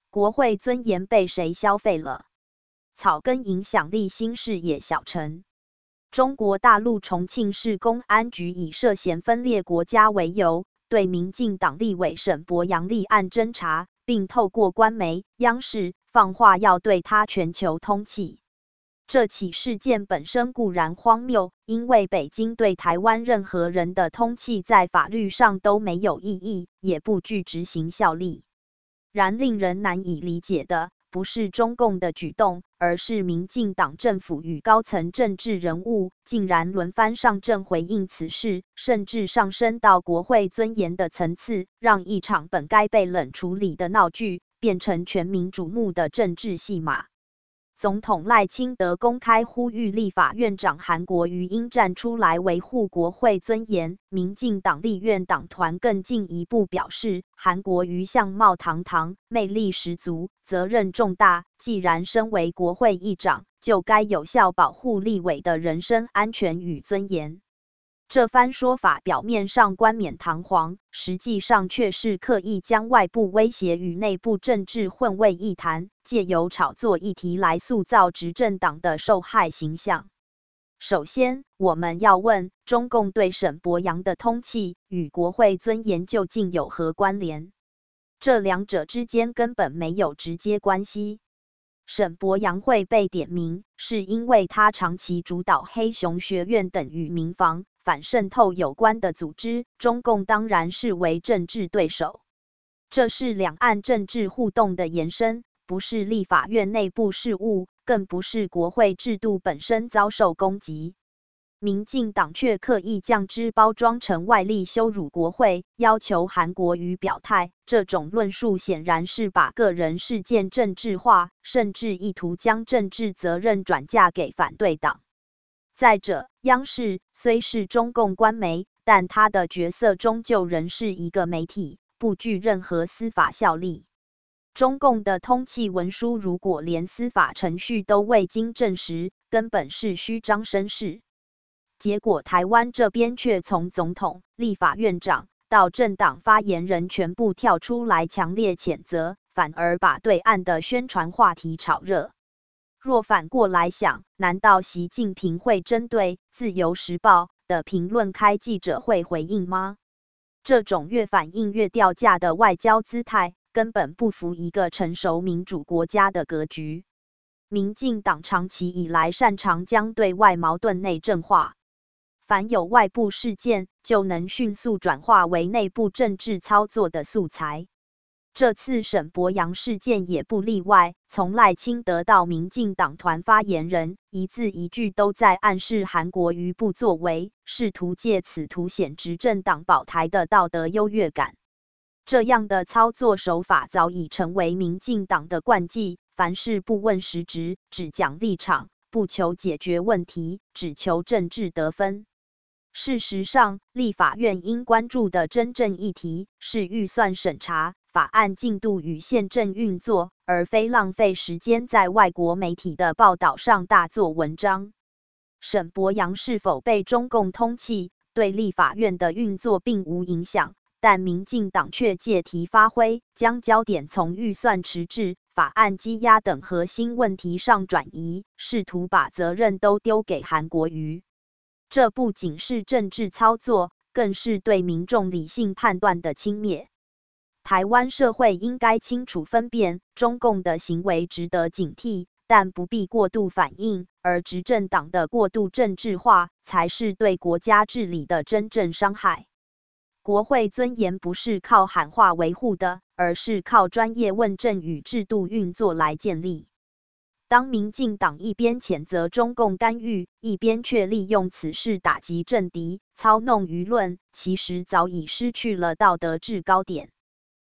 国会尊严被谁消费了？草根影响力新视野小陈。中国大陆重庆市公安局以涉嫌分裂国家为由，对民进党立委沈博洋立案侦查，并透过官媒、央视放话要对他全球通缉。这起事件本身固然荒谬，因为北京对台湾任何人的通缉在法律上都没有意义，也不具执行效力。然令人难以理解的，不是中共的举动，而是民进党政府与高层政治人物竟然轮番上阵回应此事，甚至上升到国会尊严的层次，让一场本该被冷处理的闹剧，变成全民瞩目的政治戏码。总统赖清德公开呼吁立法院长韩国瑜应站出来维护国会尊严，民进党立院党团更进一步表示，韩国瑜相貌堂堂，魅力十足，责任重大，既然身为国会议长，就该有效保护立委的人身安全与尊严。这番说法表面上冠冕堂皇，实际上却是刻意将外部威胁与内部政治混为一谈，借由炒作议题来塑造执政党的受害形象。首先，我们要问，中共对沈博洋的通缉与国会尊严究竟有何关联？这两者之间根本没有直接关系。沈博洋会被点名，是因为他长期主导黑熊学院等与民防、反渗透有关的组织，中共当然视为政治对手。这是两岸政治互动的延伸，不是立法院内部事务，更不是国会制度本身遭受攻击。民进党却刻意将之包装成外力羞辱国会，要求韩国瑜表态，这种论述显然是把个人事件政治化，甚至意图将政治责任转嫁给反对党。再者，央视虽是中共官媒，但它的角色终究仍是一个媒体，不具任何司法效力。中共的通缉文书如果连司法程序都未经证实，根本是虚张声势。结果台湾这边却从总统、立法院长到政党发言人全部跳出来强烈谴责，反而把对岸的宣传话题炒热。若反过来想，难道习近平会针对《自由时报》的评论开记者会回应吗？这种越反应越掉价的外交姿态，根本不符一个成熟民主国家的格局。民进党长期以来擅长将对外矛盾内政化。凡有外部事件，就能迅速转化为内部政治操作的素材。这次沈博洋事件也不例外，从赖清德到民进党团发言人，一字一句都在暗示韩国瑜不作为，试图借此凸显执政党保台的道德优越感。这样的操作手法早已成为民进党的惯技，凡事不问实质，只讲立场，不求解决问题，只求政治得分。事实上，立法院应关注的真正议题是预算审查、法案进度与宪政运作，而非浪费时间在外国媒体的报道上大做文章。沈博洋是否被中共通缉，对立法院的运作并无影响，但民进党却借题发挥，将焦点从预算迟滞、法案积压等核心问题上转移，试图把责任都丢给韩国瑜。这不仅是政治操作，更是对民众理性判断的轻蔑。台湾社会应该清楚分辨，中共的行为值得警惕，但不必过度反应，而执政党的过度政治化，才是对国家治理的真正伤害。国会尊严不是靠喊话维护的，而是靠专业问政与制度运作来建立。当民进党一边谴责中共干预，一边却利用此事打击政敌、操弄舆论，其实早已失去了道德制高点。